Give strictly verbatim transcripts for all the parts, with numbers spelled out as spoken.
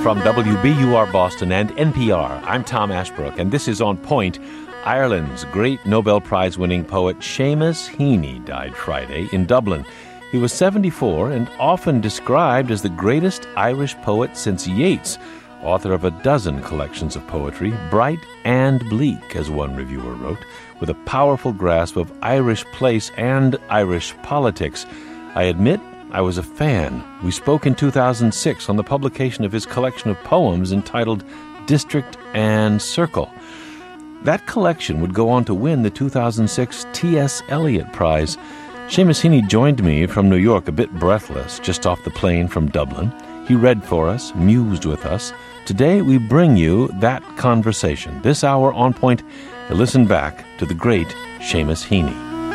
From W B U R Boston and N P R, I'm Tom Ashbrook, and this is On Point. Ireland's great Nobel Prize-winning poet Seamus Heaney died Friday in Dublin. He was seventy-four and often described as the greatest Irish poet since Yeats, author of a dozen collections of poetry, bright and bleak, as one reviewer wrote, with a powerful grasp of Irish place and Irish politics. I admit I was a fan. We spoke in two thousand six on the publication of his collection of poems entitled District and Circle. That collection would go on to win the two thousand six T S. Eliot Prize. Seamus Heaney joined me from New York, a bit breathless, just off the plane from Dublin. He read for us, mused with us. Today we bring you that conversation. This hour on Point, to listen back to the great Seamus Heaney.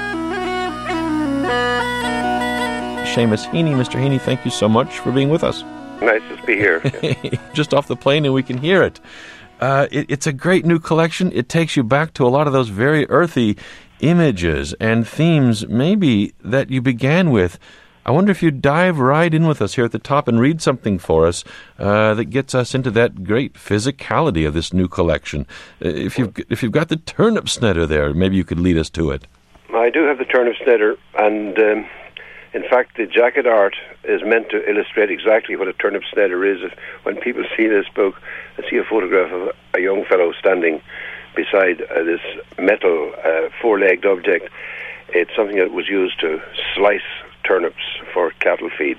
Seamus Heaney. Mister Heaney, thank you so much for being with us. Nice to be here. Just off the plane and we can hear it. Uh, it. It's a great new collection. It takes you back to a lot of those very earthy images and themes maybe that you began with. I wonder if you'd dive right in with us here at the top and read something for us uh, that gets us into that great physicality of this new collection. Uh, if you've, if you've got the turnip snedder there, maybe you could lead us to it. I do have the turnip snedder, and um, in fact, the jacket art is meant to illustrate exactly what a turnip snedder is. If, when people see this book and see a photograph of a young fellow standing beside uh, this metal uh, four-legged object, it's something that was used to slice turnips for cattle feed.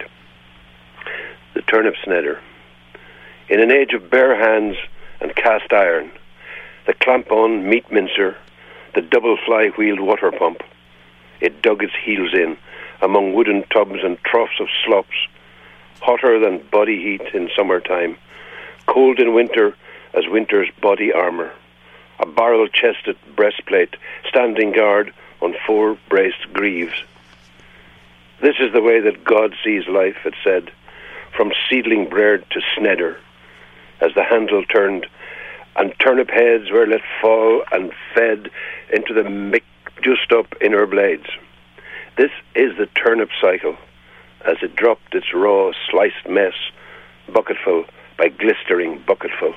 The turnip snedder. In an age of bare hands and cast iron, the clamp-on meat mincer, the double fly-wheeled water pump, it dug its heels in among wooden tubs and troughs of slops, hotter than body heat in summertime, cold in winter as winter's body armour, a barrel-chested breastplate standing guard on four braced greaves. This is the way that God sees life, it said, from seedling bread to snedder, as the handle turned, and turnip heads were let fall and fed into the mixed-up inner blades. This is the turnip cycle, as it dropped its raw, sliced mess, bucketful by glistering bucketful.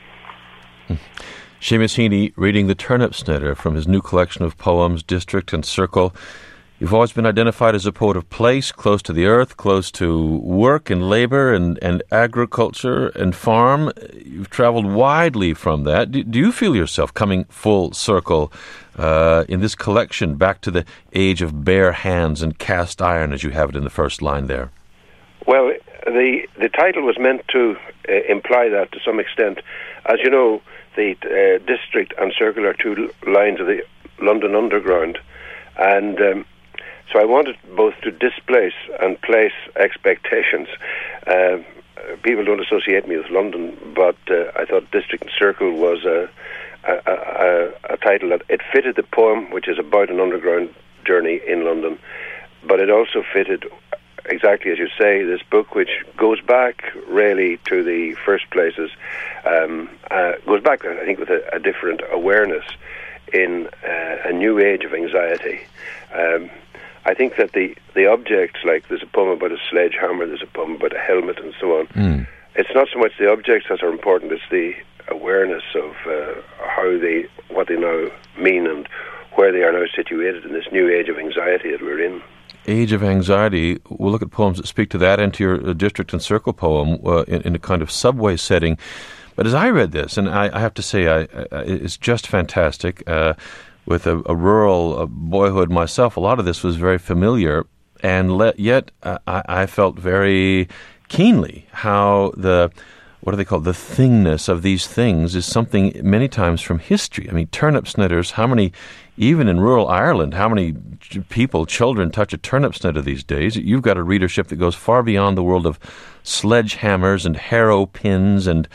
Hmm. Seamus Heaney reading the turnip snedder from his new collection of poems, District and Circle. You've always been identified as a poet of place, close to the earth, close to work and labor and, and agriculture and farm. You've traveled widely from that. Do, do you feel yourself coming full circle uh, in this collection back to the age of bare hands and cast iron, as you have it in the first line there? Well, the the title was meant to uh, imply that to some extent. As you know, the uh, District and Circle are two lines of the London Underground, and um, so I wanted both to displace and place expectations. Uh, people don't associate me with London, but uh, I thought District and Circle was a, a, a, a title that it fitted the poem, which is about an underground journey in London, but it also fitted, exactly as you say, this book, which goes back really to the first places, um, uh, goes back, I think, with a, a different awareness in uh, a new age of anxiety. Um, I think that the, the objects, like there's a poem about a sledgehammer, there's a poem about a helmet and so on, mm. it's not so much the objects that are important, it's the awareness of uh, how they, what they now mean and where they are now situated in this new age of anxiety that we're in. Age of anxiety. We'll look at poems that speak to that and to your uh, District and Circle poem uh, in, in a kind of subway setting. But as I read this, and I, I have to say I, I, it's just fantastic, uh, with a, a rural uh, boyhood myself, a lot of this was very familiar, and le- yet uh, I, I felt very keenly how the, what do they call it, the thingness of these things is something many times from history. I mean, turnip snitters, how many, even in rural Ireland, how many people, children, touch a turnip snedder these days? You've got a readership that goes far beyond the world of sledgehammers and harrow pins and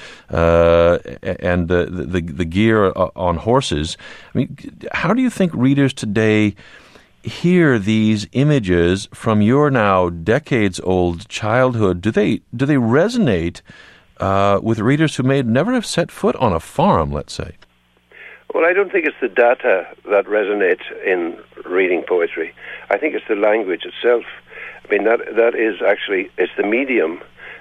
uh, and the, the the gear on horses. I mean, how do you think readers today hear these images from your now decades-old childhood? Do they do they resonate uh, with readers who may never have set foot on a farm, let's say? Well, I don't think it's the data that resonates in reading poetry. I think it's the language itself. I mean, that that is actually, it's the medium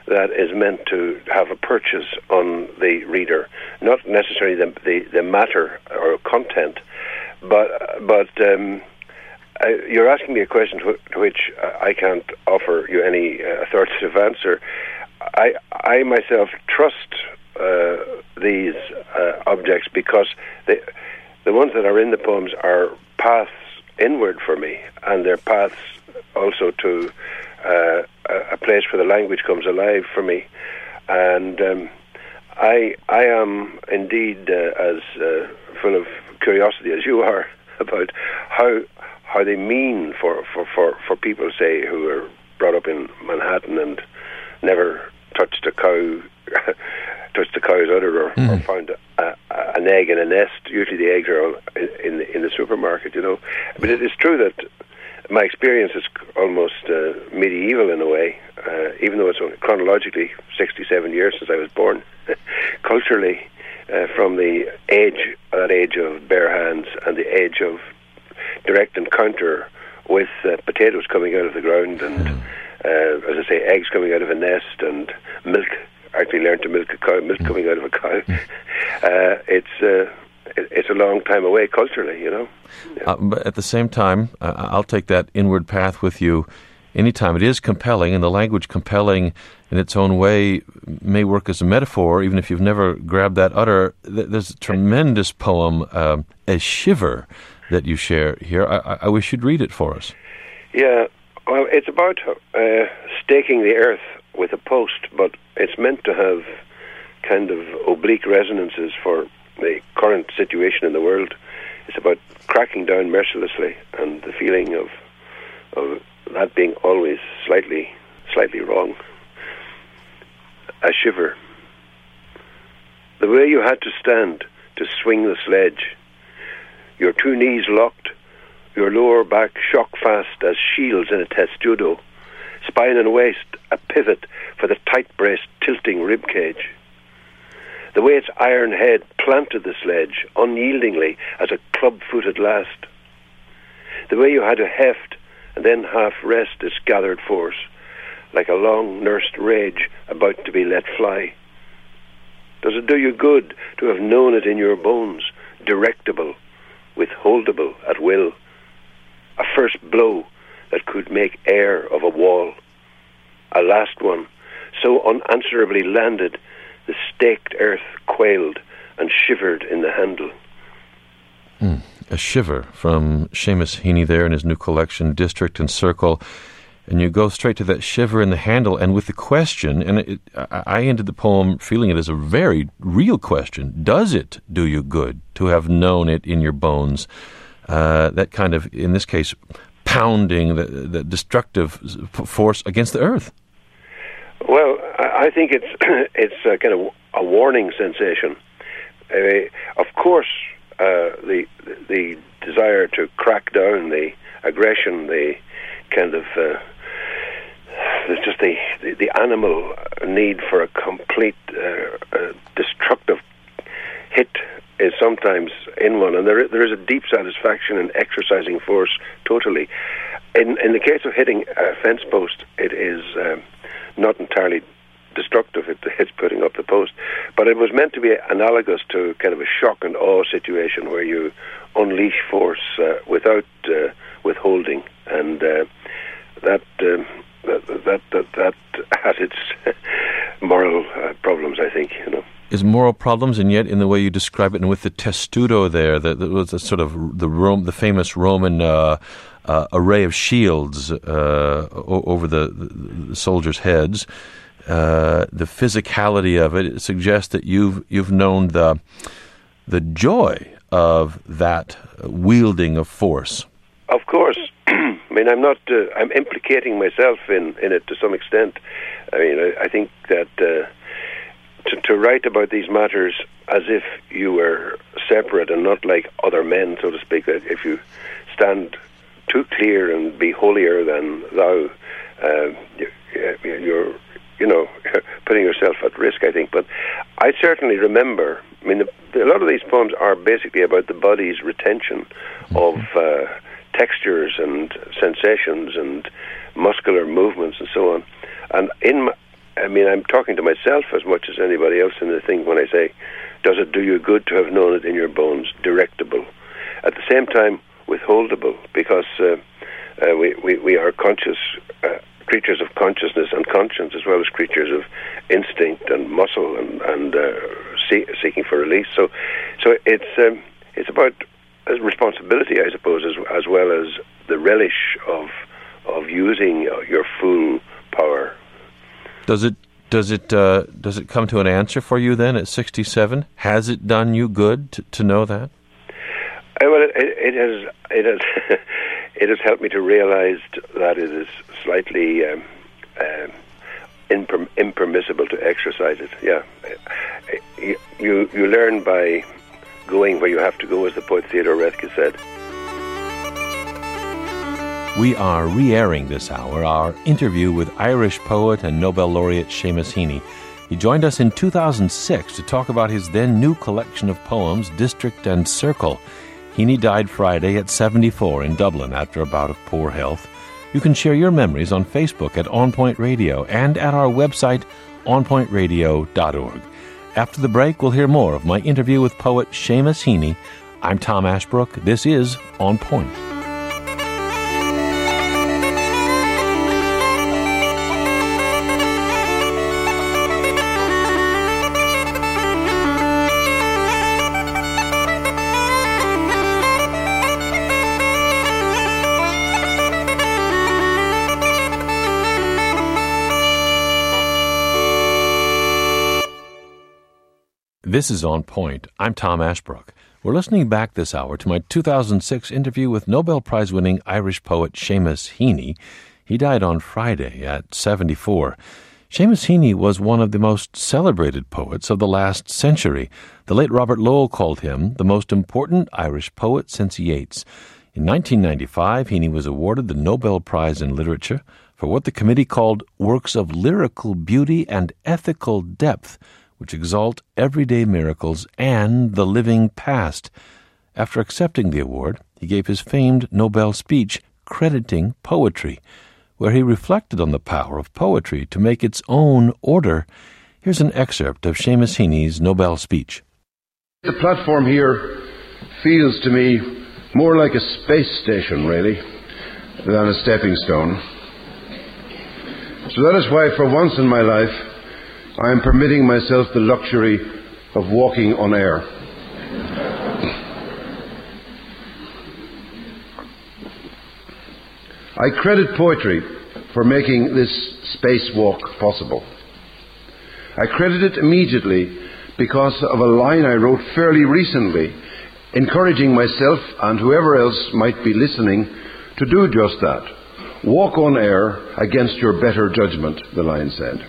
that is meant to have a purchase on the reader, not necessarily the the, the matter or content, but but um, I, you're asking me a question to, to which I can't offer you any uh, authoritative answer. I I myself trust uh, these uh, objects because they, the ones that are in the poems are paths inward for me, and they're paths also to uh, a place where the language comes alive for me. And um, I I am indeed uh, as uh, full of curiosity as you are about how how they mean for, for, for, for people, say, who are brought up in Manhattan and never touched a cow, touched a cow's udder, or, mm. or found a, a, an egg in a nest. Usually the eggs are in the, in the supermarket, you know. But it is true that my experience is almost uh, medieval in a way, uh, even though it's only chronologically sixty-seven years since I was born. Culturally, uh, from the age, that age of bare hands and the age of direct encounter with uh, potatoes coming out of the ground and, mm. uh, as I say, eggs coming out of a nest and milk. I actually learned to milk a cow, milk mm. coming out of a cow. Mm. Uh, it's uh, it, it's a long time away culturally, you know. Yeah. Uh, but at the same time, uh, I'll take that inward path with you anytime. It is compelling, and the language compelling in its own way may work as a metaphor, even if you've never grabbed that udder. There's a tremendous poem, uh, A Shiver, that you share here. I, I wish you'd read it for us. Yeah, well, it's about uh, staking the earth with a post, but it's meant to have kind of oblique resonances for the current situation in the world. It's about cracking down mercilessly and the feeling of of that being always slightly, slightly wrong. A shiver. The way you had to stand to swing the sledge, your two knees locked, your lower back shock fast as shields in a testudo, spine and waist a pivot for the tight-braced tilting ribcage. The way its iron head planted the sledge unyieldingly as a club-footed last. The way you had to heft and then half rest its gathered force, like a long-nursed rage about to be let fly. Does it do you good to have known it in your bones, directable, withholdable at will, a first blow that could make air of a wall, a last one, so unanswerably landed, the staked earth quailed and shivered in the handle. Mm, a shiver from Seamus Heaney there in his new collection, District and Circle. And you go straight to that shiver in the handle, and with the question, and it, I ended the poem feeling it as a very real question. Does it do you good to have known it in your bones? Uh, that kind of, in this case, pounding, the, the destructive force against the earth. Well, I think it's it's a kind of a warning sensation. Uh, of course, uh, the the desire to crack down, the aggression, the kind of uh, there's just the, the the animal need for a complete uh, uh, destructive hit is sometimes in one, and there there is a deep satisfaction in exercising force totally. In in the case of hitting a fence post, it is um, not entirely destructive. It, it's putting up the post, but it was meant to be analogous to kind of a shock and awe situation where you unleash force uh, without uh, withholding, and uh, that, um, that that that that has its moral uh, problems, I think, you know. Is moral problems, and yet in the way you describe it, and with the testudo there, that was a sort of the Rome, the famous Roman uh, uh, array of shields uh, o- over the, the, the soldiers' heads. Uh, the physicality of it, it suggests that you've you've known the the joy of that wielding of force. Of course. I mean, I'm not. Uh, I'm implicating myself in, in it to some extent. I mean, I, I think that. Uh, To, to write about these matters as if you were separate and not like other men, so to speak, that if you stand too clear and be holier than thou, uh, you, you're, you know, putting yourself at risk, I think. But I certainly remember, I mean, the, the, a lot of these poems are basically about the body's retention of uh, textures and sensations and muscular movements and so on. And in my I mean, I'm talking to myself as much as anybody else in the thing when I say, does it do you good to have known it in your bones? Directable. At the same time, withholdable, because uh, uh, we, we, we are conscious uh, creatures of consciousness and conscience, as well as creatures of instinct and muscle and, and uh, see, seeking for release. So, so it's um, it's about responsibility, I suppose, as, as well as the relish of of using your full power. Does it does it uh, does it come to an answer for you then at sixty-seven? Has it done you good to, to know that? Uh, well, it, it has it has it has helped me to realize that it is slightly um, uh, imperm- impermissible to exercise it. Yeah, you you learn by going where you have to go, as the poet Theodore Roethke said. We are re-airing this hour our interview with Irish poet and Nobel laureate Seamus Heaney. He joined us in two thousand six to talk about his then new collection of poems, District and Circle. Heaney died Friday at seventy-four in Dublin after a bout of poor health. You can share your memories on Facebook at On Point Radio and at our website, on point radio dot org. After the break, we'll hear more of my interview with poet Seamus Heaney. I'm Tom Ashbrook. This is On Point. This is On Point. I'm Tom Ashbrook. We're listening back this hour to my two thousand six interview with Nobel Prize-winning Irish poet Seamus Heaney. He died on Friday at seventy-four. Seamus Heaney was one of the most celebrated poets of the last century. The late Robert Lowell called him the most important Irish poet since Yeats. In nineteen ninety-five, Heaney was awarded the Nobel Prize in Literature for what the committee called works of lyrical beauty and ethical depth, which exalt everyday miracles and the living past. After accepting the award, he gave his famed Nobel speech crediting poetry, where he reflected on the power of poetry to make its own order. Here's an excerpt of Seamus Heaney's Nobel speech. The platform here feels to me more like a space station, really, than a stepping stone. So that is why, for once in my life, I am permitting myself the luxury of walking on air. I credit poetry for making this spacewalk possible. I credit it immediately because of a line I wrote fairly recently, encouraging myself and whoever else might be listening to do just that. Walk on air against your better judgment, the line said.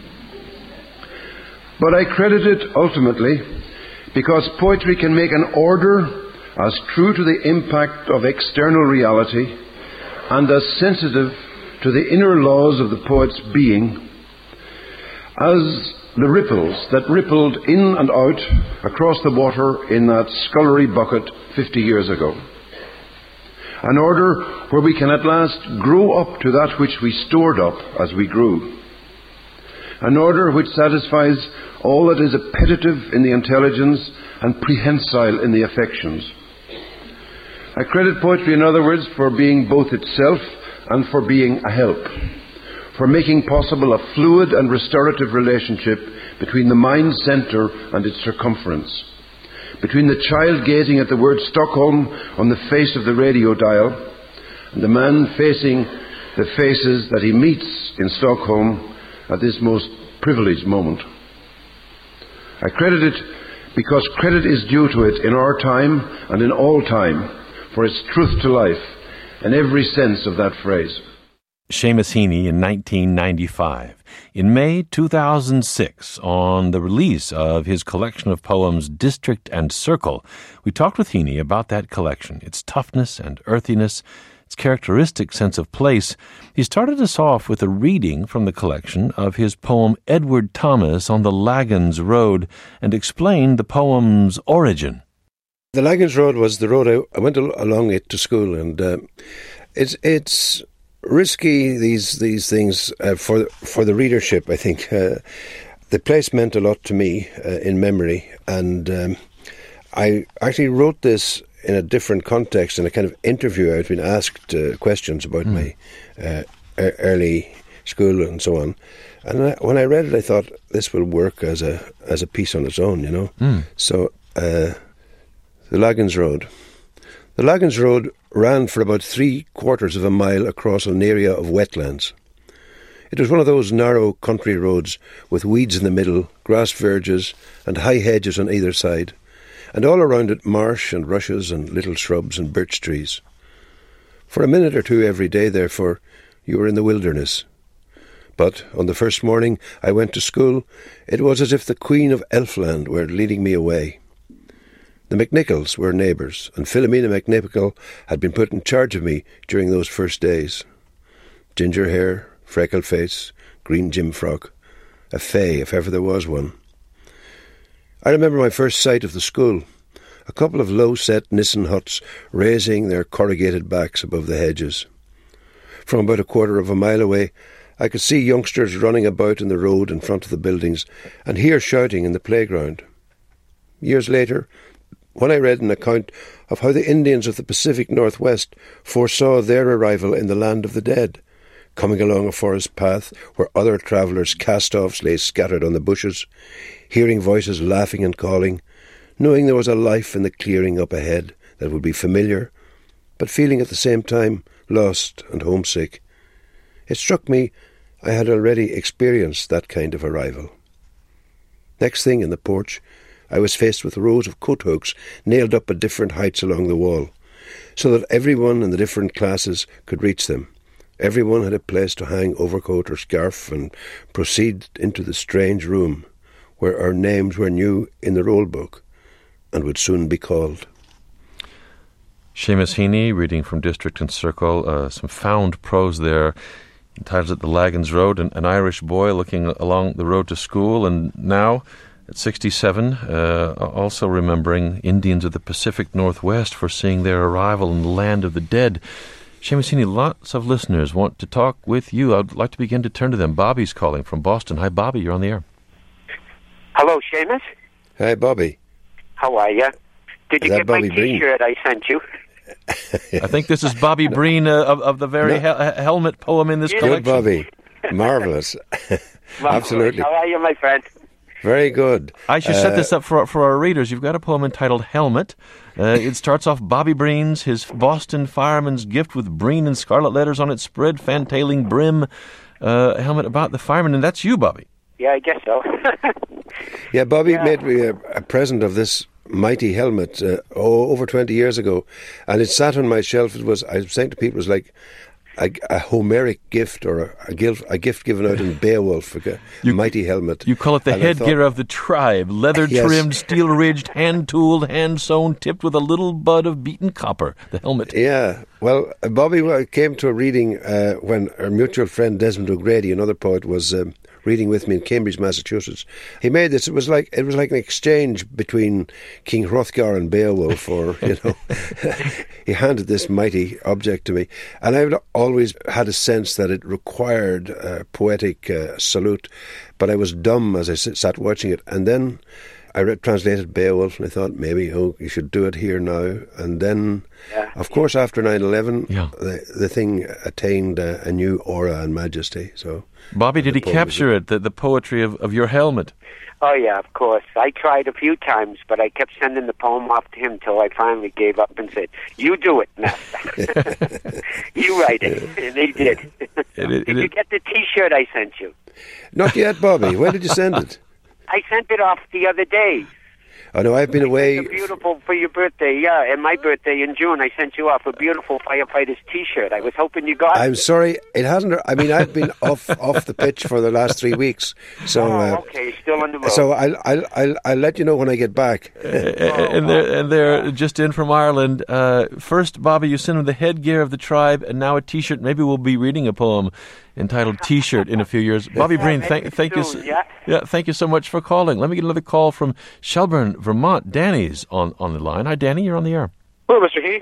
But I credit it ultimately because poetry can make an order as true to the impact of external reality and as sensitive to the inner laws of the poet's being as the ripples that rippled in and out across the water in that scullery bucket fifty years ago. An order where we can at last grow up to that which we stored up as we grew. An order which satisfies all that is appetitive in the intelligence and prehensile in the affections. I credit poetry, in other words, for being both itself and for being a help, for making possible a fluid and restorative relationship between the mind centre and its circumference, between the child gazing at the word Stockholm on the face of the radio dial and the man facing the faces that he meets in Stockholm at this most privileged moment. I credit it because credit is due to it in our time and in all time for its truth to life in every sense of that phrase. Seamus Heaney in nineteen ninety-five. In May two thousand six, on the release of his collection of poems District and Circle, we talked with Heaney about that collection, its toughness and earthiness, its characteristic sense of place. He started us off with a reading from the collection of his poem Edward Thomas on the Lagans Road and explained the poem's origin. The Lagans Road was the road I, I went al- along it to school, and uh, it's it's risky, these these things, uh, for, for the readership, I think. Uh, the place meant a lot to me uh, in memory, and um, I actually wrote this in a different context, in a kind of interview. I'd been asked uh, questions about mm. my uh, early school and so on. And I, when I read it, I thought, this will work as a as a piece on its own, you know. Mm. So, uh, the Laggins Road. The Laggins Road ran for about three quarters of a mile across an area of wetlands. It was one of those narrow country roads with weeds in the middle, grass verges and high hedges on either side, and all around it marsh and rushes and little shrubs and birch trees. For a minute or two every day, therefore, you were in the wilderness. But on the first morning I went to school, it was as if the Queen of Elfland were leading me away. The McNichols were neighbours, and Philomena McNichol had been put in charge of me during those first days. Ginger hair, freckled face, green gym frock, a fay if ever there was one. I remember my first sight of the school, a couple of low-set Nissen huts raising their corrugated backs above the hedges. From about a quarter of a mile away, I could see youngsters running about in the road in front of the buildings and hear shouting in the playground. Years later, when I read an account of how the Indians of the Pacific Northwest foresaw their arrival in the land of the dead, coming along a forest path where other travellers' cast-offs lay scattered on the bushes, hearing voices laughing and calling, knowing there was a life in the clearing up ahead that would be familiar, but feeling at the same time lost and homesick, it struck me I had already experienced that kind of arrival. Next thing, in the porch, I was faced with rows of coat hooks nailed up at different heights along the wall, so that everyone in the different classes could reach them. Everyone had a place to hang overcoat or scarf and proceed into the strange room where our names were new in the roll book and would soon be called. Seamus Heaney, reading from District and Circle, uh, some found prose there, entitled it The Laggins Road, an, an Irish boy looking along the road to school, and now, at sixty-seven, uh, also remembering Indians of the Pacific Northwest foreseeing their arrival in the land of the dead. Seamus Heaney, lots of listeners want to talk with you. I'd like to begin to turn to them. Bobby's calling from Boston. Hi, Bobby, you're on the air. Hello, Seamus. Hi, Bobby. How are you? Did you get Bobby my T-shirt I sent you? I think this is Bobby Breen uh, of, of the very no. he- helmet poem in this Good, collection. Good, Bobby. Marvellous. Absolutely. How are you, my friend? Very good. I should uh, set this up for for our readers. You've got a poem entitled Helmet. Uh, it starts off Bobby Breen's, his Boston fireman's gift with Breen and scarlet letters on its spread, fantailing brim, uh, helmet about the fireman. And that's you, Bobby. Yeah, I guess so. Yeah, Bobby Yeah. made me a, a present of this mighty helmet uh, oh, over twenty years ago, and it sat on my shelf. It was, I was saying to people, it was like a, a Homeric gift or a, a, gift, a gift given out in Beowulf, like a You- mighty helmet. You call it the And I headgear thought- of the tribe, leather-trimmed, Yes. steel-ridged, hand-tooled, hand-sewn, tipped with a little bud of beaten copper, the helmet. Yeah, well, uh, Bobby well, came to a reading uh, when our mutual friend Desmond O'Grady, another poet, was um, reading with me in Cambridge, Massachusetts. He made this. It was like it was like an exchange between King Hrothgar and Beowulf, or you know, he handed this mighty object to me, and I've always had a sense that it required a poetic uh, salute, but I was dumb as I s- sat watching it, and then I read translated Beowulf, and I thought maybe oh you should do it here now, and then. Yeah. Of course, after nine eleven, Yeah. the, the thing attained uh, a new aura and majesty. So, Bobby, did he poem capture it, the, the poetry of, of your helmet? Oh, yeah, of course. I tried a few times, but I kept sending the poem off to him till I finally gave up and said, you do it, Master. You write it. And he did. It- it- Did you it- get the T-shirt I sent you? not yet, Bobby. When did you send it? I sent it off the other day. Oh no, I've been away. It's beautiful for your birthday, yeah, and my birthday in June. I sent you off a beautiful firefighter's T-shirt. I was hoping you got it. I'm sorry, it hasn't. I mean, I've been off off the pitch for the last three weeks. So, Oh, uh, okay, still on the road. so I'll, I'll I'll I'll let you know when I get back. and they're, and they're just in from Ireland. Uh, first, Bobby, you sent him the headgear of the tribe, and now a T-shirt. Maybe we'll be reading a poem entitled T-shirt in a few years. Bobby Breen, maybe thank, thank you, soon, so, yeah. yeah, thank you so much for calling. Let me get another call from Shelburne, Vermont. Danny's on, on the line. Hi, Danny, you're on the air. Hello, Mister Heaney.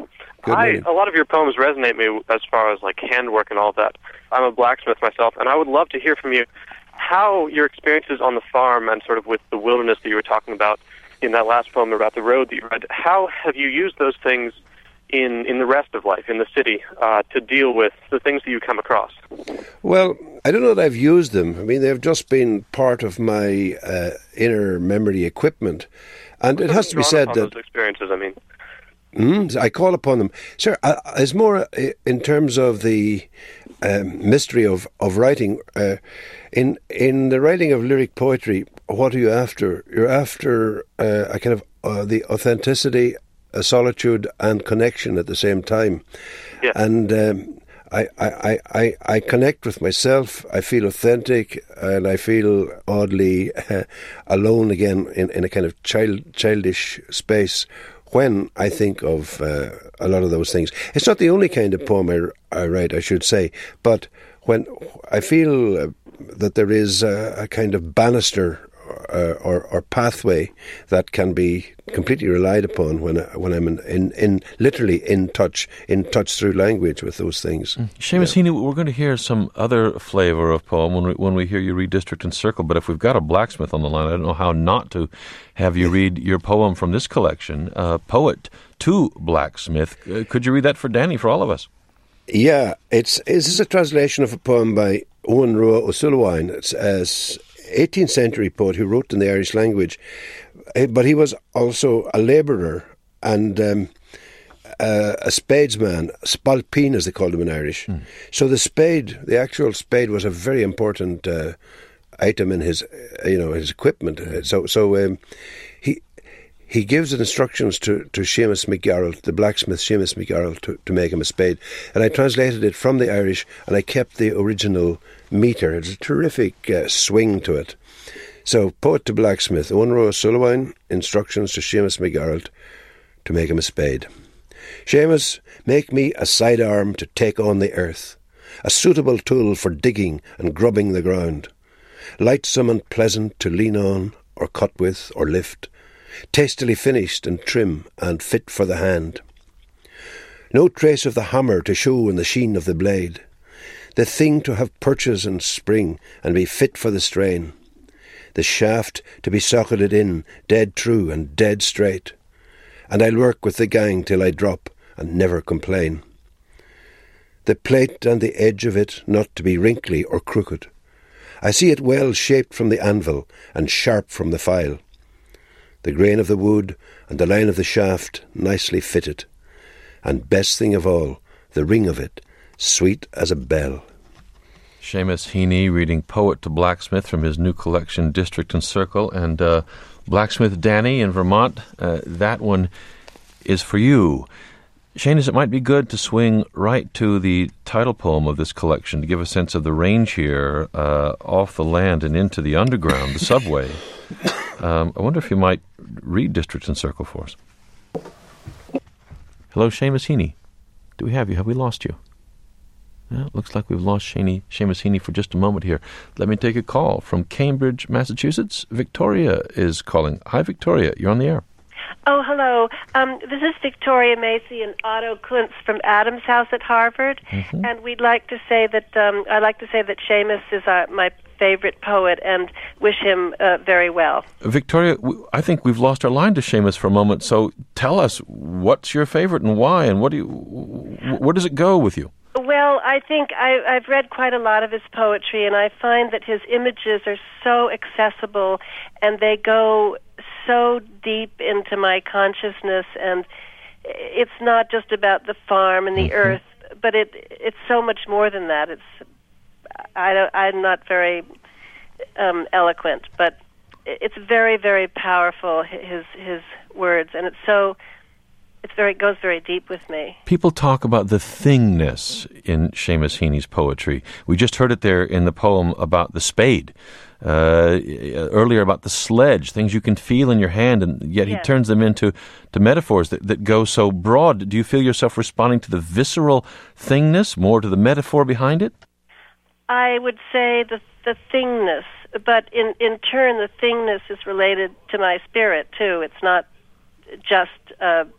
Good I, morning. a lot of your poems resonate me as far as like handwork and all of that. I'm a blacksmith myself, and I would love to hear from you how your experiences on the farm and sort of with the wilderness that you were talking about in that last poem about the road that you read, how have you used those things in, in the rest of life, in the city, uh, to deal with the things that you come across? Well, I don't know that I've used them. I mean, they've just been part of my uh, inner memory equipment. And it has to be said that... those experiences, I mean. Mm, I call upon them. Sir, uh, it's more uh, in terms of the um, mystery of, of writing. Uh, in in the writing of lyric poetry, what are you after? You're after uh, a kind of uh, the authenticity, a solitude and connection at the same time. Yeah. And um, I, I, I, I connect with myself, I feel authentic, and I feel oddly uh, alone again in, in a kind of child childish space when I think of uh, a lot of those things. It's not the only kind of poem I, I write, I should say, but when I feel uh, that there is a, a kind of banister uh, or, or pathway that can be completely relied upon when I, when I'm in, in, in literally in touch, in touch through language with those things. Mm. Seamus yeah. Heaney, we're going to hear some other flavour of poem when we, when we hear you read District and Circle, but if we've got a blacksmith on the line, I don't know how not to have you read your poem from this collection, uh, Poet to Blacksmith. Uh, could you read that for Danny, for all of us? Yeah, it's this is a translation of a poem by Owen Roa O'Sullivan. It's an eighteenth century poet who wrote in the Irish language, but he was also a labourer and um, uh, a spadesman, spalpeen as they called him in Irish. Mm. So the spade, the actual spade, was a very important uh, item in his, uh, you know, his equipment. So, so um, he. He gives instructions to, to Seamus McGarrell, the blacksmith Seamus McGarrell, to, to make him a spade. And I translated it from the Irish, and I kept the original metre. It's a terrific uh, swing to it. So, Poet to Blacksmith, Owen Roa O'Sullivan, instructions to Seamus McGarrell to make him a spade. Seamus, make me a sidearm to take on the earth, a suitable tool for digging and grubbing the ground, lightsome and pleasant to lean on, or cut with, or lift, tastily finished and trim and fit for the hand. No trace of the hammer to show in the sheen of the blade, the thing to have purchase and spring and be fit for the strain, the shaft to be socketed in, dead true and dead straight, and I'll work with the gang till I drop and never complain. The plate and the edge of it not to be wrinkly or crooked. I see it well shaped from the anvil and sharp from the file. The grain of the wood and the line of the shaft nicely fitted, and best thing of all, the ring of it, sweet as a bell. Seamus Heaney reading Poet to Blacksmith from his new collection, District and Circle, and uh, Blacksmith Danny in Vermont, uh, that one is for you. Seamus, it might be good to swing right to the title poem of this collection to give a sense of the range here, uh, off the land and into the underground, the subway. Um, I wonder if you might read District and Circle for us. Hello, Seamus Heaney. Do we have you? Have we lost you? Yeah, it looks like we've lost Seamus Heaney for just a moment here. Let me take a call from Cambridge, Massachusetts. Victoria is calling. Hi, Victoria. You're on the air. Oh, hello. Um, this is Victoria Macy and Otto Kuntz from Adams House at Harvard, mm-hmm. and we'd like to say that um, I'd like to say that Seamus is our, my favorite poet, and wish him uh, very well. Victoria, I think we've lost our line to Seamus for a moment. So tell us, what's your favorite and why, and what do you, where does it go with you? Well, I think I, I've read quite a lot of his poetry, and I find that his images are so accessible, and they go so deep into my consciousness, and it's not just about the farm and the mm-hmm. earth, but it it's so much more than that. It's I don't, I'm not very um, eloquent, but it's very, very powerful, his his words, and it's so it's very it goes very deep with me. People talk about the thingness in Seamus Heaney's poetry. We just heard it there in the poem about the spade. Uh, earlier about the sledge, things you can feel in your hand, and yet yes. he turns them into to metaphors that, that go so broad. Do you feel yourself responding to the visceral thingness, more to the metaphor behind it? I would say the the thingness, but in, in turn, the thingness is related to my spirit, too. It's not just uh,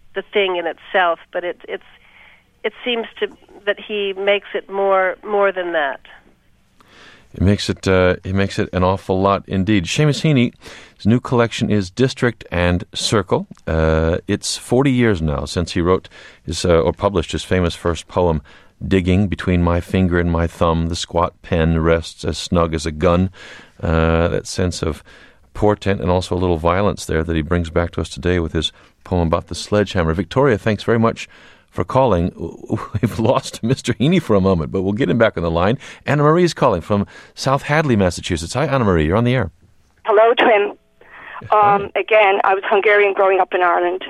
the thing in itself, but it it's it seems to that he makes it more more than that. It makes it uh, it makes it an awful lot indeed. Seamus Heaney, his new collection is District and Circle. Uh, it's forty years now since he wrote his uh, or published his famous first poem, Digging. Between my finger and my thumb, the squat pen rests as snug as a gun. Uh, that sense of portent and also a little violence there that he brings back to us today with his poem about the sledgehammer. Victoria, thanks very much for calling. We've lost Mister Heaney for a moment, but we'll get him back on the line. Anna Marie is calling from South Hadley, Massachusetts. Hi, Anna Marie. You're on the air. Hello, Tim. Um, again, I was Hungarian growing up in Ireland.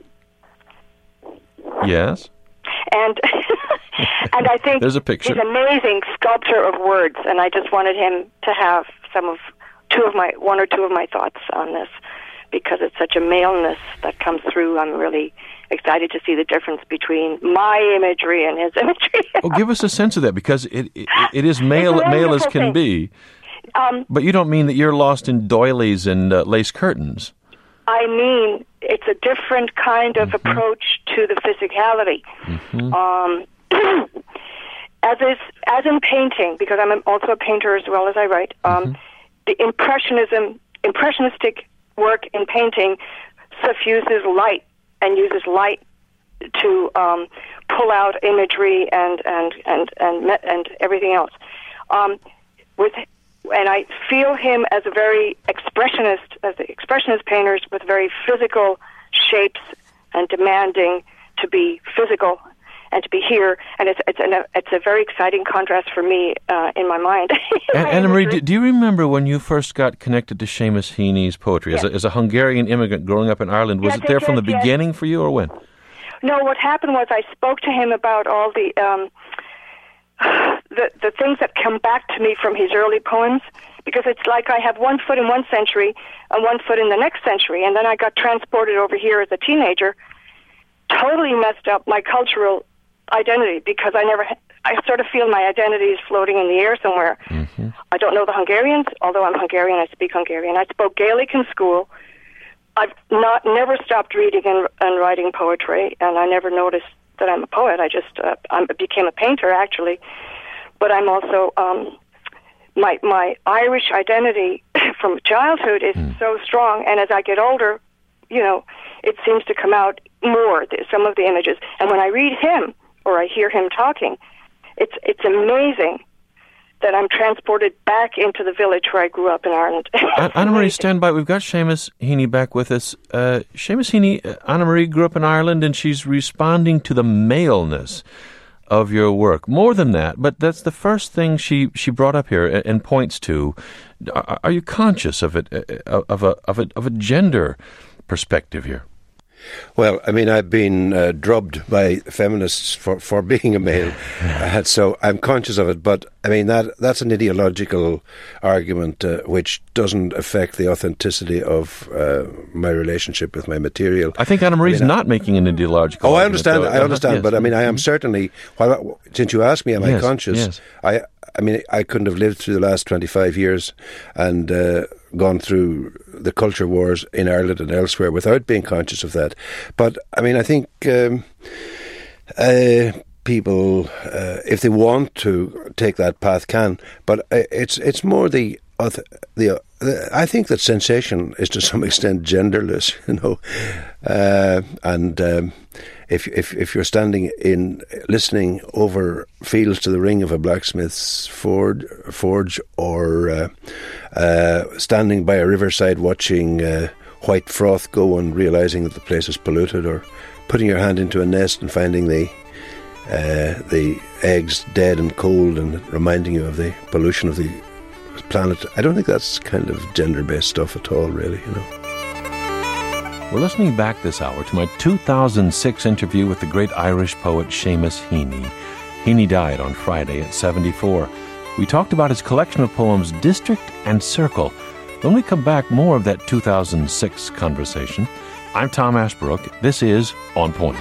Yes. And and I think There's a picture. He's an amazing sculptor of words, and I just wanted him to have some of two of my one or two of my thoughts on this, because it's such a maleness that comes through. I'm really excited to see the difference between my imagery and his imagery. Well, give us a sense of that, because it it, it is male male as can thing. be. Um, but you don't mean that you're lost in doilies and uh, lace curtains. I mean, it's a different kind of mm-hmm. approach to the physicality. Mm-hmm. Um, as is, as in painting, because I'm also a painter as well as I write. Um, mm-hmm. The impressionism, impressionistic work in painting suffuses light and uses light to um, pull out imagery and and and and and everything else. Um, with and I feel him as a very expressionist, as the expressionist painters with very physical shapes and demanding to be physical and to be here, and it's it's an, it's a very exciting contrast for me uh, in my mind. Anna Marie, do, do you remember when you first got connected to Seamus Heaney's poetry yes. as, a, as a Hungarian immigrant growing up in Ireland? Was yes, it there yes, from the yes. beginning for you, or when? No, what happened was I spoke to him about all the um, the the things that come back to me from his early poems, because it's like I have one foot in one century and one foot in the next century, and then I got transported over here as a teenager, totally messed up my cultural identity, because I never, I sort of feel my identity is floating in the air somewhere. Mm-hmm. I don't know the Hungarians, although I'm Hungarian, I speak Hungarian. I spoke Gaelic in school. I've not never stopped reading and, and writing poetry, and I never noticed that I'm a poet. I just uh, I became a painter, actually. But I'm also, um, my my Irish identity from childhood is mm. so strong, and as I get older, you know, it seems to come out more, some of the images. And when I read him, or I hear him talking, it's it's amazing that I'm transported back into the village where I grew up in Ireland. Anna Marie, stand by. We've got Seamus Heaney back with us. Uh, Seamus Heaney, uh, Anna Marie grew up in Ireland, and she's responding to the maleness of your work. More than that, but that's the first thing she, she brought up here and, and points to. Are, are you conscious of it, uh, of a of a of a gender perspective here? Well, I mean, I've been uh, drubbed by feminists for, for being a male, uh, so I'm conscious of it. But, I mean, that that's an ideological argument uh, which doesn't affect the authenticity of uh, my relationship with my material. I think Anna Marie's I mean, not making an ideological oh, argument. I understand, though. I understand, yes. but, I mean, I am certainly, while, since you asked me, am yes, I conscious, yes. I I mean, I couldn't have lived through the last twenty-five years and uh, gone through the culture wars in Ireland and elsewhere without being conscious of that. But, I mean, I think um, uh, people, uh, if they want to take that path, can. But uh, it's it's more the... Uh, the uh, I think that sensation is to some extent genderless, you know. Uh, and... Um, If, if if you're standing in, listening over fields to the ring of a blacksmith's forge, forge or uh, uh, standing by a riverside watching uh, white froth go and realising that the place is polluted, or putting your hand into a nest and finding the uh, the eggs dead and cold and reminding you of the pollution of the planet, I don't think that's kind of gender-based stuff at all, really, you know. We're listening back this hour to my two thousand six interview with the great Irish poet Seamus Heaney. Heaney died on Friday at seventy-four. We talked about his collection of poems District and Circle. When we come back, more of that two thousand six conversation. I'm Tom Ashbrook. This is On Point.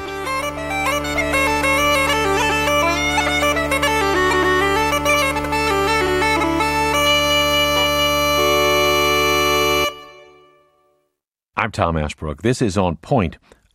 I'm Tom Ashbrook. This is On Point.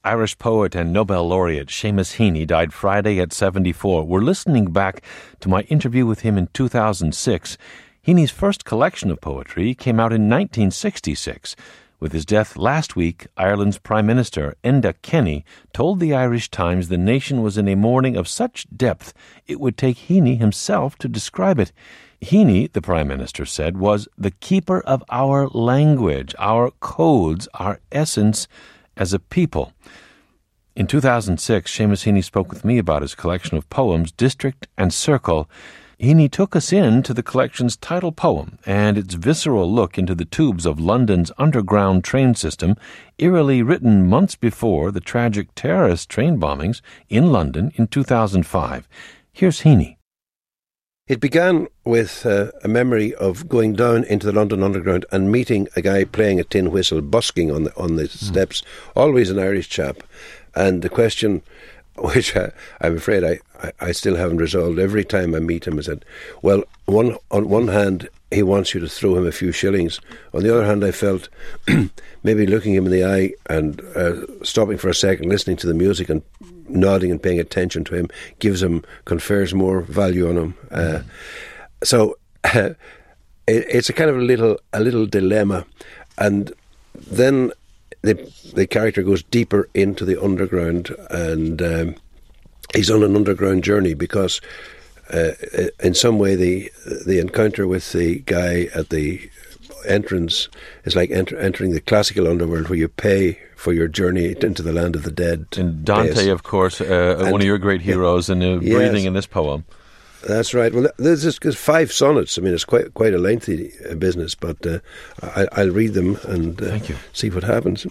Irish poet and Nobel laureate Seamus Heaney died Friday at seventy-four. We're listening back to my interview with him in two thousand six. Heaney's first collection of poetry came out in nineteen sixty-six. With his death last week, Ireland's Prime Minister, Enda Kenny, told the Irish Times the nation was in a mourning of such depth it would take Heaney himself to describe it. Heaney, the Prime Minister said, was the keeper of our language, our codes, our essence as a people. In two thousand six, Seamus Heaney spoke with me about his collection of poems, District and Circle. Heaney took us in to the collection's title poem and its visceral look into the tubes of London's underground train system, eerily written months before the tragic terrorist train bombings in London in two thousand five. Here's Heaney. It began with uh, a memory of going down into the London Underground and meeting a guy playing a tin whistle, busking on the, on the mm. steps, always an Irish chap. And the question, which I, I'm afraid I, I, I still haven't resolved every time I meet him, is that, well, one on one hand, he wants you to throw him a few shillings. On the other hand, I felt maybe looking him in the eye and uh, stopping for a second, listening to the music and nodding and paying attention to him gives him, confers more value on him. Uh, so uh, it, it's a kind of a little, a little dilemma. And then the the character goes deeper into the underground, and um, he's on an underground journey because uh, in some way the the encounter with the guy at the entrance is like enter, entering the classical underworld where you pay for your journey into the land of the dead. And Dante, base. of course, uh, and, one of your great heroes, and uh, yes, breathing in this poem. That's right. Well, there's this, there's five sonnets. I mean, it's quite quite a lengthy uh, business, but uh, I, I'll read them and uh, Thank you. see what happens.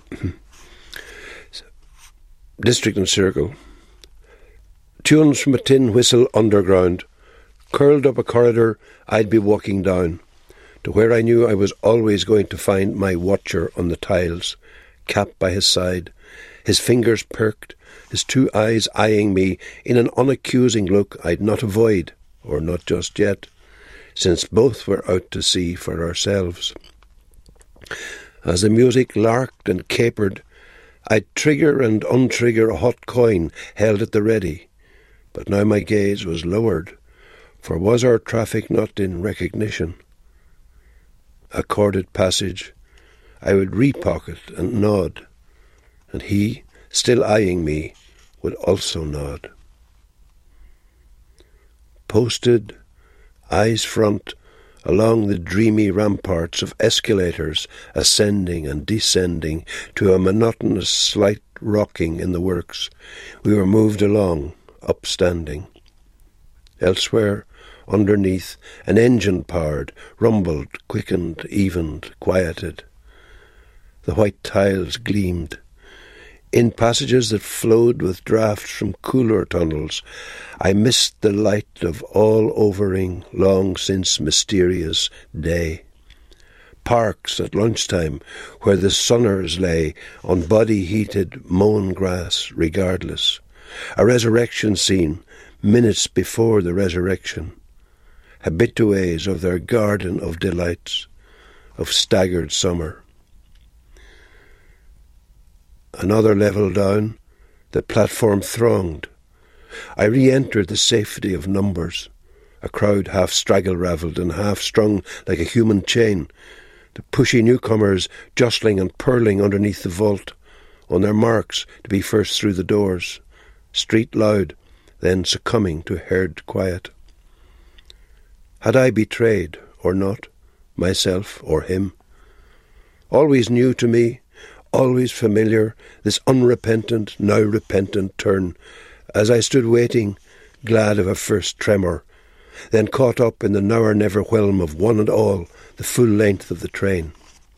District and Circle. Tunes from a tin whistle underground. Curled up a corridor, I'd be walking down to where I knew I was always going to find my watcher on the tiles, cap by his side, his fingers perked, his two eyes eyeing me in an unaccusing look I'd not avoid, or not just yet, since both were out to sea for ourselves. As the music larked and capered, I'd trigger and untrigger a hot coin held at the ready, but now my gaze was lowered, for was our traffic not in recognition? Accorded passage, I would re-pocket and nod, and he, still eyeing me, would also nod. Posted, eyes front, along the dreamy ramparts of escalators ascending and descending to a monotonous slight rocking in the works, we were moved along, upstanding. Elsewhere, underneath, an engine powered, rumbled, quickened, evened, quieted. The white tiles gleamed. In passages that flowed with draughts from cooler tunnels, I missed the light of all-overing, long-since mysterious day. Parks at lunchtime, where the sunners lay on body-heated mown grass, regardless. A resurrection scene, minutes before the resurrection. Habitués of their garden of delights, of staggered summer. Another level down, the platform thronged. I re-entered the safety of numbers, a crowd half straggle-ravelled and half strung like a human chain, the pushy newcomers jostling and purling underneath the vault, on their marks to be first through the doors, street loud, then succumbing to herd quiet. Had I betrayed, or not, myself or him? Always new to me, always familiar, this unrepentant, now repentant turn, as I stood waiting, glad of a first tremor, then caught up in the now-or-never whelm of one and all, the full length of the train.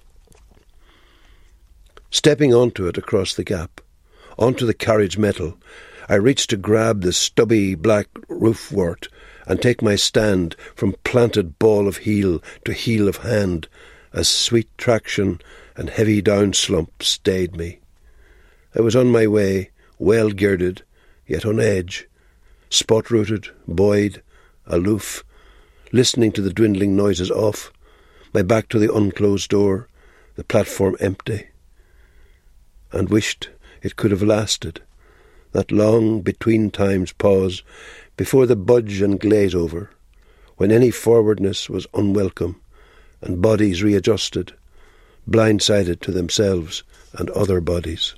Stepping onto it across the gap, onto the carriage metal, I reached to grab the stubby black roofwort and take my stand from planted ball of heel to heel of hand, as sweet traction and heavy down slump stayed me. I was on my way, well girded, yet on edge, spot-rooted, buoyed, aloof, listening to the dwindling noises off, my back to the unclosed door, the platform empty, and wished it could have lasted, that long between times pause before the budge and glaze over, when any forwardness was unwelcome and bodies readjusted, blindsided to themselves and other bodies.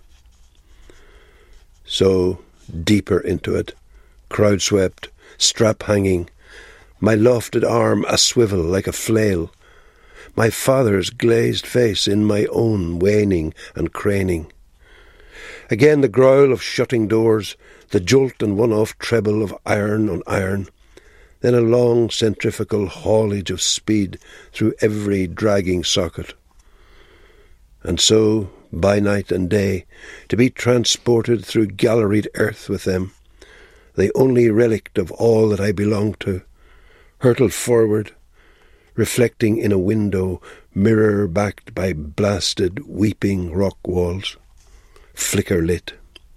So, deeper into it, crowd-swept, strap-hanging, my lofted arm a-swivel like a flail, my father's glazed face in my own waning and craning. Again the growl of shutting doors, the jolt and one-off treble of iron on iron, then a long centrifugal haulage of speed through every dragging socket. And so, by night and day, to be transported through galleried earth with them, the only relict of all that I belonged to, hurtled forward, reflecting in a window, mirror backed by blasted, weeping rock walls, flicker lit.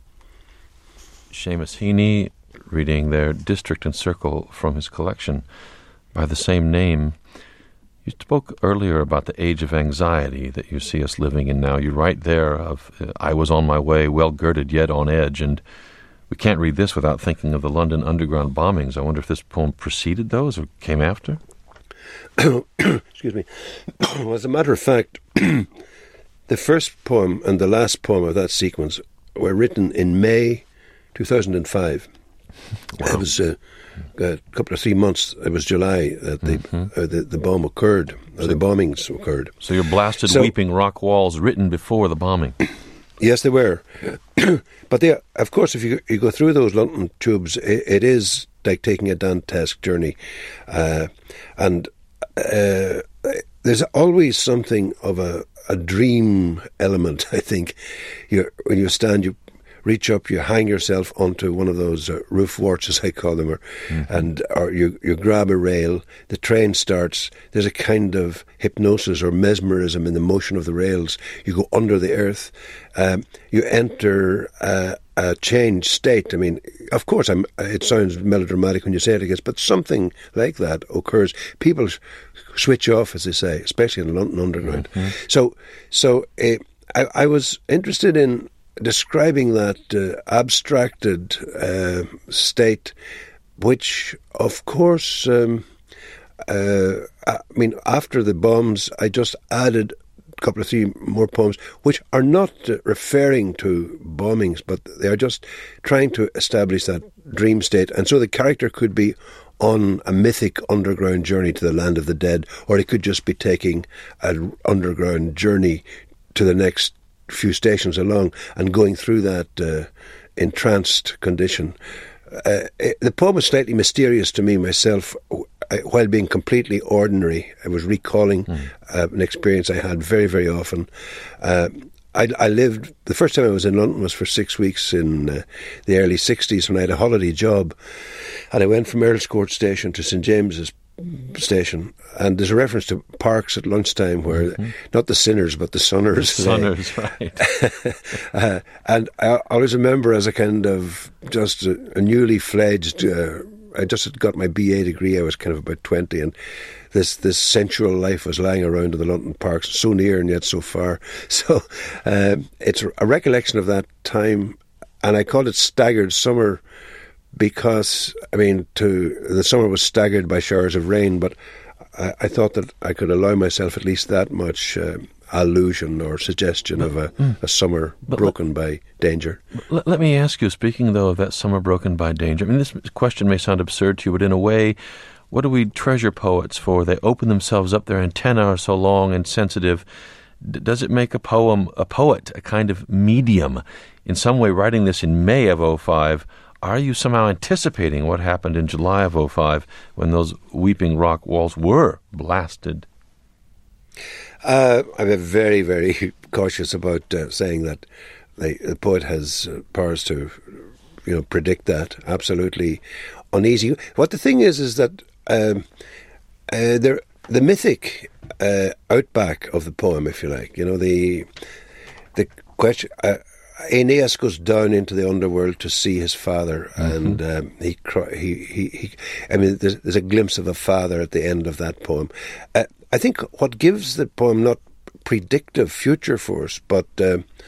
Seamus Heaney, reading their District and Circle from his collection by the same name. You spoke earlier about the age of anxiety that you see us living in now. You write there of, uh, I was on my way, well-girded yet on edge, and we can't read this without thinking of the London Underground bombings. I wonder if this poem preceded those or came after? Excuse me. Well, as a matter of fact, the first poem and the last poem of that sequence were written in May two thousand five. Wow. It was uh, a couple of three months. It was July that the mm-hmm. uh, the, the bomb occurred, or so, the bombings occurred. So your blasted, so, weeping rock walls written before the bombing. Yes, they were. But they, of course, if you you go through those London tubes, it, it is like taking a Dantesque journey, uh, and uh, there's always something of a, a dream element. I think you when you stand, you reach up, you hang yourself onto one of those uh, roof warts, as I call them, or, mm-hmm. and or you, you grab a rail, the train starts, there's a kind of hypnosis or mesmerism in the motion of the rails. You go under the earth, um, you enter uh, a changed state. I mean, of course, I'm, it sounds melodramatic when you say it, I guess, but something like that occurs. People switch off, as they say, especially in the London Underground. Mm-hmm. So, so uh, I, I was interested in describing that uh, abstracted uh, state, which, of course, um, uh, I mean, after the bombs, I just added a couple of three more poems, which are not uh, referring to bombings, but they are just trying to establish that dream state. And so the character could be on a mythic underground journey to the land of the dead, or he could just be taking an underground journey to the next few stations along and going through that uh, entranced condition. Uh, it, the poem was slightly mysterious to me myself, uh, while being completely ordinary. I was recalling mm. uh, an experience I had very, very often. Uh, I, I lived, the first time I was in London was for six weeks in uh, the early sixties when I had a holiday job, and I went from Earl's Court Station to St James's Station, and there's a reference to parks at lunchtime where mm-hmm. not the sinners but the sunners the sunners right uh, and I always remember, as a kind of just a, a newly fledged uh, I just had got my B A degree, I was kind of about twenty, and this this sensual life was lying around in the London parks, so near and yet so far. So um, it's a recollection of that time, and I called it Staggered Summer because, I mean, to the summer was staggered by showers of rain, but I, I thought that I could allow myself at least that much uh, allusion or suggestion but, of a, mm. a summer broken let, by danger. Let, let me ask you, speaking, though, of that summer broken by danger, I mean, this question may sound absurd to you, but in a way, what do we treasure poets for? They open themselves up, their antennae are so long and sensitive. D- does it make a poem, a poet, a kind of medium? In some way, writing this in May of oh five, are you somehow anticipating what happened in July of oh five when those weeping rock walls were blasted? Uh, I'm very, very cautious about uh, saying that the, the poet has uh, powers to, you know, predict that. Absolutely uneasy. What the thing is, is that um, uh, there, the mythic uh, outback of the poem, if you like, you know, the the question. Uh, Aeneas goes down into the underworld to see his father, mm-hmm. and um, he, he, he, he. I mean, there's, there's a glimpse of a father at the end of that poem. Uh, I think what gives the poem not predictive future force, but uh,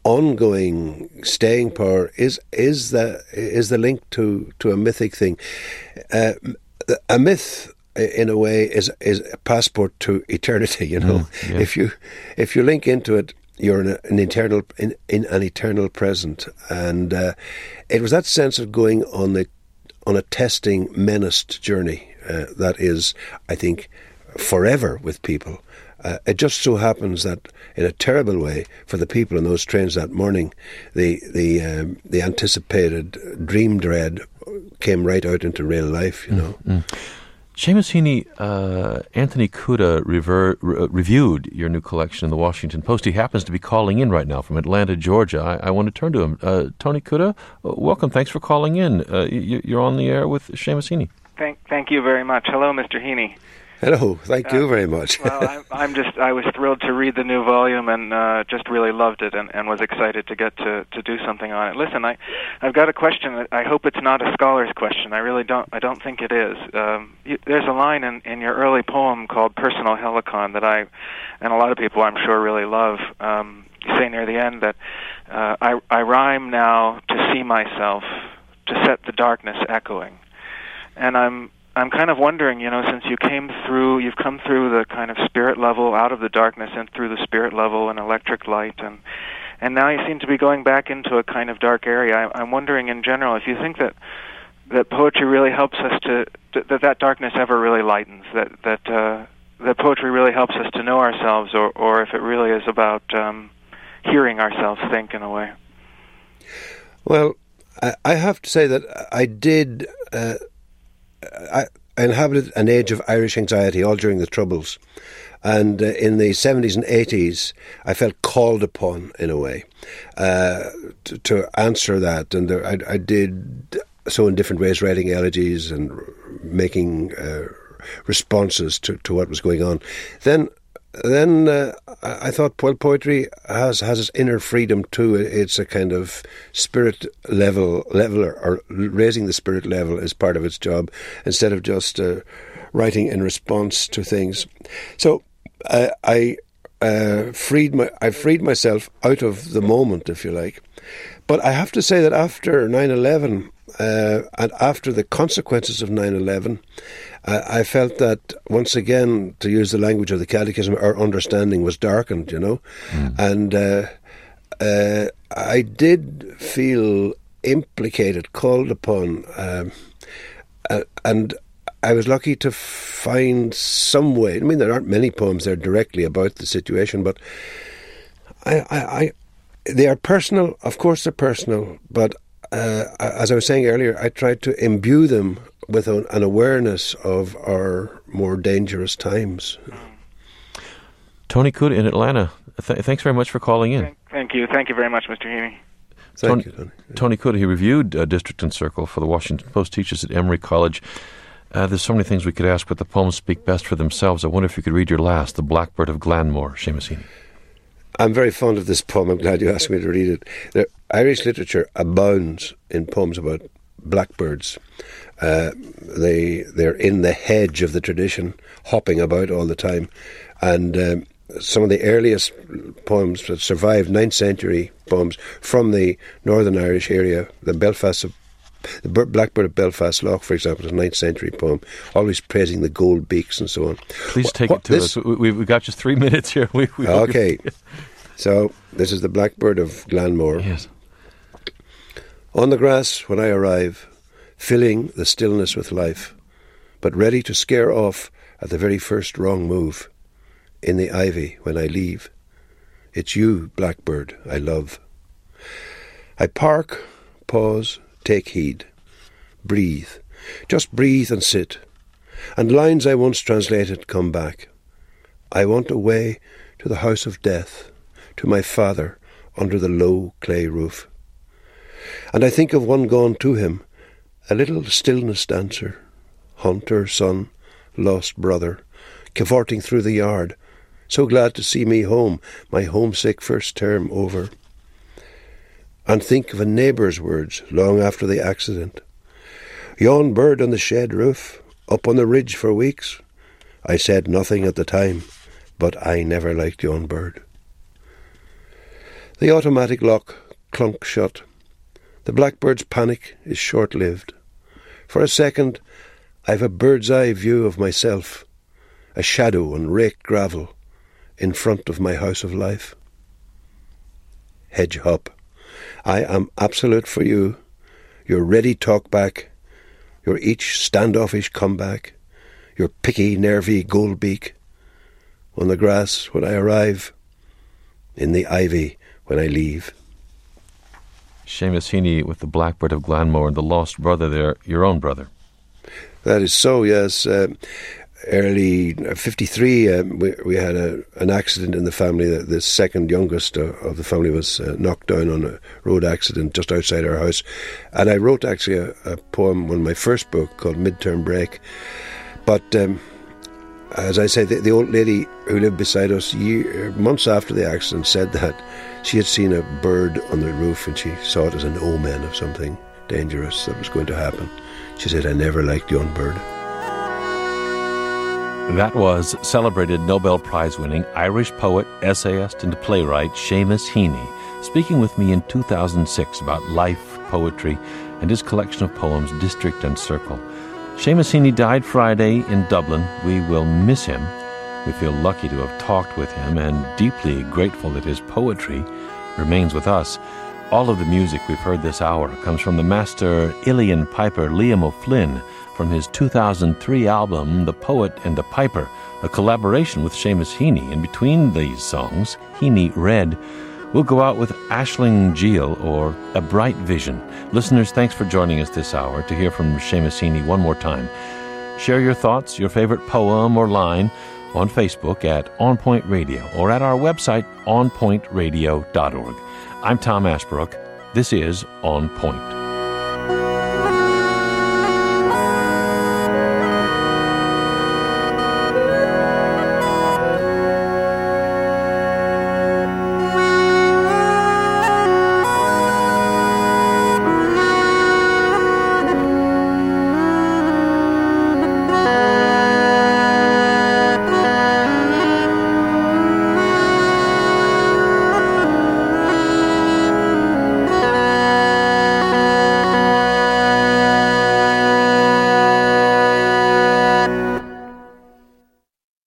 ongoing staying power is is the is the link to, to a mythic thing. Uh, a myth, in a way, is is a passport to eternity. You know, mm, yeah. if you if you link into it, you're in a, an eternal in, in an eternal present, and uh, it was that sense of going on the on a testing, menaced journey uh, that is, I think, forever with people. Uh, it just so happens that, in a terrible way, for the people in those trains that morning, the the um, the anticipated dream dread came right out into real life. You know. Mm-hmm. Seamus Heaney, uh, Anthony Kuda rever- re- reviewed your new collection in the Washington Post. He happens to be calling in right now from Atlanta, Georgia. I, I want to turn to him. Uh, Tony Kuda, uh, welcome. Thanks for calling in. Uh, you, you're on the air with Seamus Heaney. Thank, thank you very much. Hello, Mister Heaney. Hello, thank uh, you very much. Well, I'm, I'm just, I was thrilled to read the new volume and uh, just really loved it and, and was excited to get to, to do something on it. Listen, I, I've got a question. I hope it's not a scholar's question. I really don't, I don't think it is. Um, you, there's a line in, in your early poem called Personal Helicon that I, and a lot of people I'm sure really love. Um, you say near the end that uh, I, I rhyme now to see myself, to set the darkness echoing. And I'm I'm kind of wondering, you know, since you came through, you've come through the kind of spirit level, out of the darkness and through the spirit level and electric light, and and now you seem to be going back into a kind of dark area. I, I'm wondering, in general, if you think that that poetry really helps us to, to that that darkness ever really lightens, that that uh, that poetry really helps us to know ourselves, or or if it really is about um, hearing ourselves think in a way. Well, I, I have to say that I did. Uh, I, I inhabited an age of Irish anxiety all during the Troubles, and uh, in the seventies and eighties I felt called upon in a way uh, to, to answer that, and there, I, I did so in different ways, writing elegies and making uh, responses to, to what was going on. Then Then uh, I thought, well, poetry has has its inner freedom too. It's a kind of spirit level, leveler, or raising the spirit level is part of its job, instead of just uh, writing in response to things. So uh, I uh, freed my I freed myself out of the moment, if you like. But I have to say that after nine eleven uh, and after the consequences of nine eleven. I felt that, once again, to use the language of the Catechism, our understanding was darkened, you know. Mm. And uh, uh, I did feel implicated, called upon, um, uh, and I was lucky to find some way. I mean, there aren't many poems there directly about the situation, but I, I, I they are personal. Of course they're personal, but uh, as I was saying earlier, I tried to imbue them with an, an awareness of our more dangerous times. Tony Kuda in Atlanta, th- thanks very much for calling in. Thank, thank you. Thank you very much, Mister Heaney. Thank Tony, you, Tony. Tony Kuda, he reviewed uh, District and Circle for the Washington Post, teaches at Emory College. Uh, there's so many things we could ask, but the poems speak best for themselves. I wonder if you could read your last, The Blackbird of Glanmore, Seamus Heaney. I'm very fond of this poem. I'm glad you asked me to read it. The Irish literature abounds in poems about blackbirds. Uh, they, they're in the hedge of the tradition, hopping about all the time. And um, some of the earliest poems that survived, ninth century poems from the Northern Irish area, the Belfast of, the Blackbird of Belfast Lough, for example, is a ninth century poem, always praising the gold beaks and so on. Please take what, it to this, us. We, we've got just three minutes here. We, we okay. So, this is the Blackbird of Glanmore. Yes. On the grass when I arrive, filling the stillness with life, but ready to scare off at the very first wrong move. In the ivy when I leave, it's you, blackbird, I love. I park, pause, take heed, breathe, just breathe and sit, and lines I once translated come back. I want away to the house of death, to my father under the low clay roof. And I think of one gone to him, a little stillness dancer, hunter, son, lost brother, cavorting through the yard, so glad to see me home, my homesick first term over. And think of a neighbour's words long after the accident. Yon bird on the shed roof, up on the ridge for weeks. I said nothing at the time, but I never liked yon bird. The automatic lock clunks shut. The blackbird's panic is short-lived. For a second, I've a bird's-eye view of myself, a shadow on raked gravel in front of my house of life. Hedge hop, I am absolute for you, your ready talk back, your each standoffish comeback, your picky, nervy gold beak. On the grass when I arrive, in the ivy when I leave. Seamus Heaney with the Blackbird of Glanmore and the lost brother there, your own brother. That is so, yes. Uh, early fifty-three, um, we, we had a, an accident in the family. The, the second youngest uh, of the family was uh, knocked down on a road accident just outside our house. And I wrote actually a, a poem on my first book called Midterm Break. But um, as I say, the, the old lady who lived beside us year, months after the accident said that she had seen a bird on the roof and she saw it as an omen of something dangerous that was going to happen. She said, I never liked young bird. That was celebrated Nobel Prize-winning Irish poet, essayist, and playwright Seamus Heaney, speaking with me in two thousand six about life, poetry, and his collection of poems, District and Circle. Seamus Heaney died Friday in Dublin. We will miss him. We feel lucky to have talked with him and deeply grateful that his poetry remains with us. All of the music we've heard this hour comes from the master Uilleann piper Liam O'Flynn from his two thousand three album The Poet and the Piper, a collaboration with Seamus Heaney. And between these songs, Heaney read, we'll go out with Aisling Gill or A Bright Vision. Listeners, thanks for joining us this hour to hear from Seamus Heaney one more time. Share your thoughts, your favorite poem or line on Facebook at On Point Radio or at our website on point radio dot org. I'm Tom Ashbrook. This is On Point.